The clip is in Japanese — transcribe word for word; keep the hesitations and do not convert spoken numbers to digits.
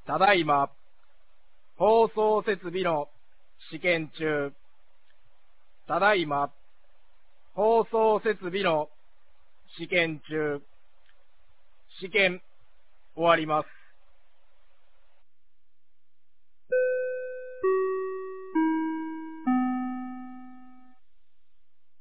ただいま、放送設備の試験中。ただいま、放送設備の試験中。試験終わります。